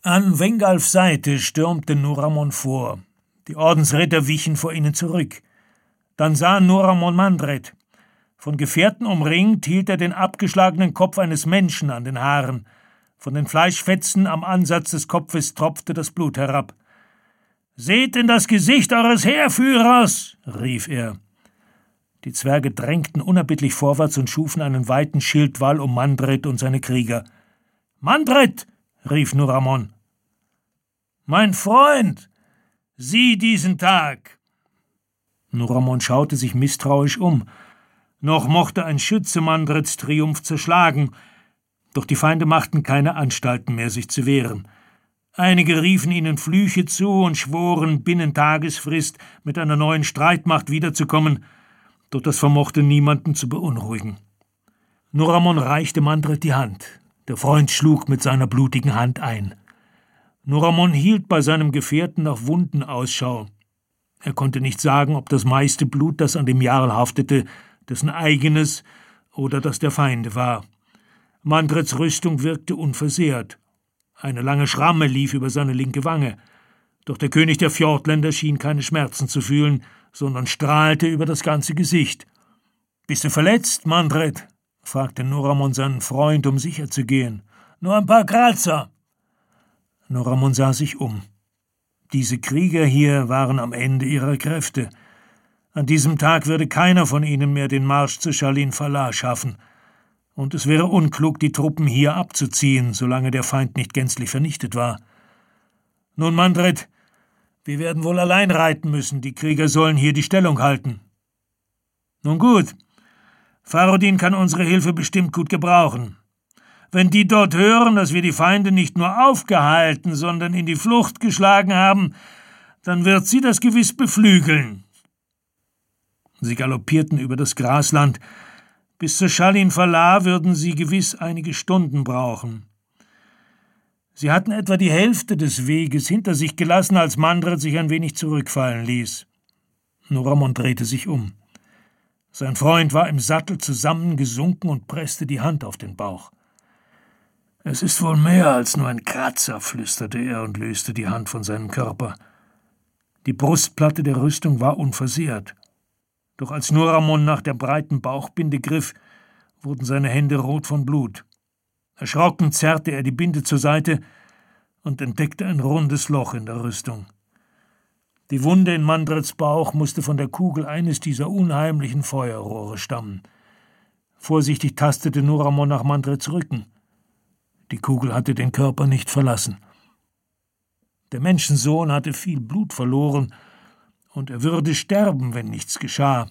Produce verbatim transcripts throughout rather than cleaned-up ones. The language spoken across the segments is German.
An Wengalfs Seite stürmte Nuramon vor. Die Ordensritter wichen vor ihnen zurück. Dann sah Nuramon Mandred. Von Gefährten umringt hielt er den abgeschlagenen Kopf eines Menschen an den Haaren. Von den Fleischfetzen am Ansatz des Kopfes tropfte das Blut herab. »Seht in das Gesicht eures Heerführers«, rief er. Die Zwerge drängten unerbittlich vorwärts und schufen einen weiten Schildwall um Mandred und seine Krieger. »Mandred«, rief Nuramon. »Mein Freund, sieh diesen Tag!« Nuramon schaute sich misstrauisch um. Noch mochte ein Schütze Mandreds Triumph zerschlagen, doch die Feinde machten keine Anstalten mehr, sich zu wehren. Einige riefen ihnen Flüche zu und schworen, binnen Tagesfrist mit einer neuen Streitmacht wiederzukommen, doch das vermochte niemanden zu beunruhigen. Nuramon reichte Mandred die Hand. Der Freund schlug mit seiner blutigen Hand ein. Nuramon hielt bei seinem Gefährten nach Wunden Ausschau. Er konnte nicht sagen, ob das meiste Blut, das an dem Jarl haftete, dessen eigenes oder das der Feinde war. Mandreds Rüstung wirkte unversehrt. Eine lange Schramme lief über seine linke Wange. Doch der König der Fjordländer schien keine Schmerzen zu fühlen, sondern strahlte über das ganze Gesicht. »Bist du verletzt, Mandred?« fragte Nuramon seinen Freund, um sicher zu gehen. »Nur ein paar Kratzer.« Nuramon sah sich um. Diese Krieger hier waren am Ende ihrer Kräfte. An diesem Tag würde keiner von ihnen mehr den Marsch zu Shalin Falar schaffen. Und es wäre unklug, die Truppen hier abzuziehen, solange der Feind nicht gänzlich vernichtet war. »Nun, Mandred, wir werden wohl allein reiten müssen. Die Krieger sollen hier die Stellung halten.« »Nun gut. Farodin kann unsere Hilfe bestimmt gut gebrauchen. Wenn die dort hören, dass wir die Feinde nicht nur aufgehalten, sondern in die Flucht geschlagen haben, dann wird sie das gewiss beflügeln.« Sie galoppierten über das Grasland. Bis zu Shalin Falar würden sie gewiss einige Stunden brauchen. Sie hatten etwa die Hälfte des Weges hinter sich gelassen, als Mandred sich ein wenig zurückfallen ließ. Nuramon drehte sich um. Sein Freund war im Sattel zusammengesunken und presste die Hand auf den Bauch. »Es ist wohl mehr als nur ein Kratzer«, flüsterte er und löste die Hand von seinem Körper. Die Brustplatte der Rüstung war unversehrt. Doch als Nuramon nach der breiten Bauchbinde griff, wurden seine Hände rot von Blut. Erschrocken zerrte er die Binde zur Seite und entdeckte ein rundes Loch in der Rüstung. Die Wunde in Mandreds Bauch musste von der Kugel eines dieser unheimlichen Feuerrohre stammen. Vorsichtig tastete Nuramon nach Mandreds Rücken. Die Kugel hatte den Körper nicht verlassen. Der Menschensohn hatte viel Blut verloren, und er würde sterben, wenn nichts geschah.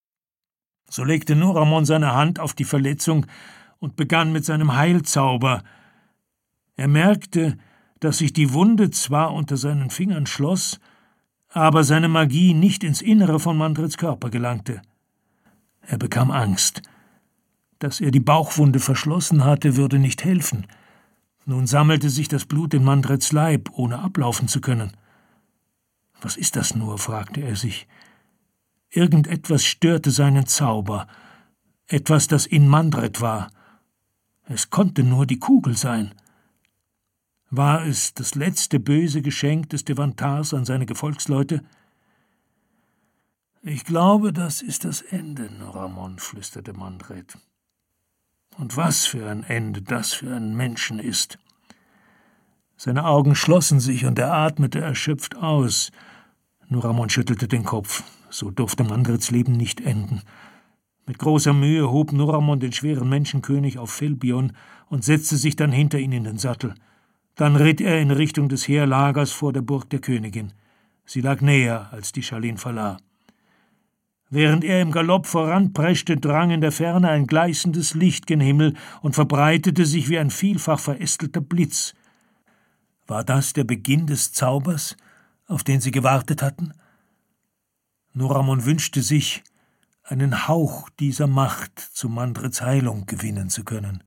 So legte Nuramon seine Hand auf die Verletzung und begann mit seinem Heilzauber. Er merkte, dass sich die Wunde zwar unter seinen Fingern schloss, aber seine Magie nicht ins Innere von Mandreds Körper gelangte. Er bekam Angst. Dass er die Bauchwunde verschlossen hatte, würde nicht helfen. Nun sammelte sich das Blut in Mandreds Leib, ohne ablaufen zu können. »Was ist das nur?« fragte er sich. Irgendetwas störte seinen Zauber, etwas, das in Mandred war. Es konnte nur die Kugel sein. War es das letzte böse Geschenk des Devantars an seine Gefolgsleute? »Ich glaube, das ist das Ende, Nuramon«, flüsterte Mandred. »Und was für ein Ende das für einen Menschen ist!« Seine Augen schlossen sich und er atmete erschöpft aus. Nuramon schüttelte den Kopf. So durfte Mandreds Leben nicht enden. Mit großer Mühe hob Nuramon den schweren Menschenkönig auf Felbion und setzte sich dann hinter ihn in den Sattel. Dann ritt er in Richtung des Heerlagers vor der Burg der Königin. Sie lag näher als die Shalin Falar. Während er im Galopp voranpreschte, drang in der Ferne ein gleißendes Licht gen Himmel und verbreitete sich wie ein vielfach verästelter Blitz. War das der Beginn des Zaubers, auf den sie gewartet hatten? Nuramon wünschte sich, einen Hauch dieser Macht zu Mandreds Heilung gewinnen zu können.